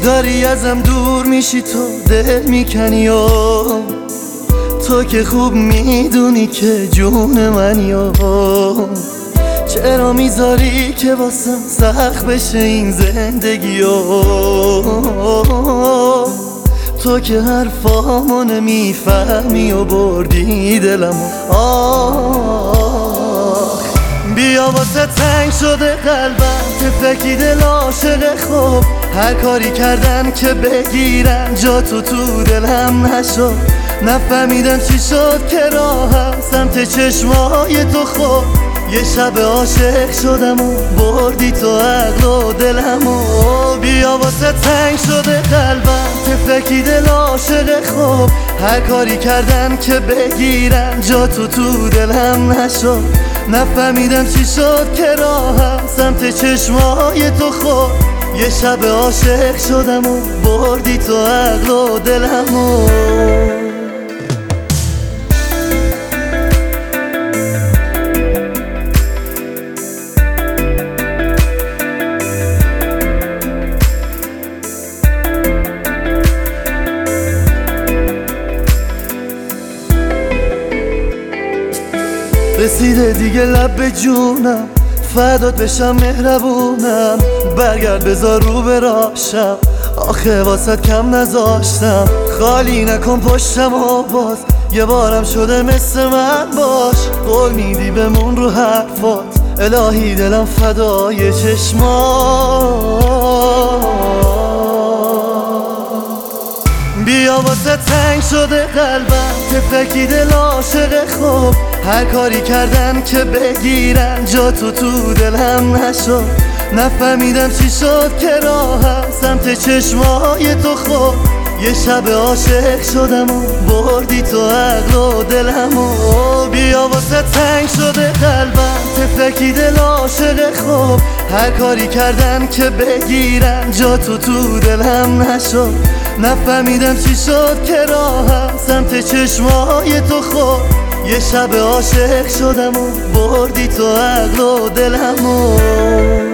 داری ازم دور میشی، تو دل میکنی و تو که خوب میدونی که جون منی و چرا میذاری که واسم سخت بشه این زندگی و تو که حرفامو نمیفهمی و بردی دلمو. بیا واسه تنگ شده قلبم، تفکی دل عاشق خوب، هر کاری کردن که بگیرن جا تو دلم نشد. نفهمیدم چی شد که راهم سمت چشمای تو خود، یه شب عاشق شدم و بردی تو عقل و دلمو. بیا واسه تنگ شده قلبم، تفکی دل عاشق خوب، هر کاری کردن که بگیرن جا تو دلم نشد. نفهمیدم چی شد که راهم سمت چشمای تو خود، یه شب عاشق شدم و بردی تو عقل و دلمو. رسیده دیگه لب به جونم، فدات بشم مهربونم، برگرد بذار رو براشم، آخه واسط کم نذاشتم. خالی نکن پشتم و باز یه بارم شده مثل من باش، قول میدی بمون رو حرفات، الهی دلم فدای چشمات. بیا واسه تنگ شده قلبم، تفکی دل عاشق خوب، هر کاری کردن که بگیرن جا تو دلم نشد. نفهمیدم چی شد که راهم سمت چشمای تو خود، یه شب عاشق شدم و بردی تو عقل و دلمو. بیا واسه تنگ شده قلبم، تفکی دل عاشق خوب، هر کاری کردن که بگیرن جا تو دلم نشد. نفهمیدم چی شد که راهم سمت چشمای تو خود، یه شب عاشق شدم و بردی تو عقل و دلمو.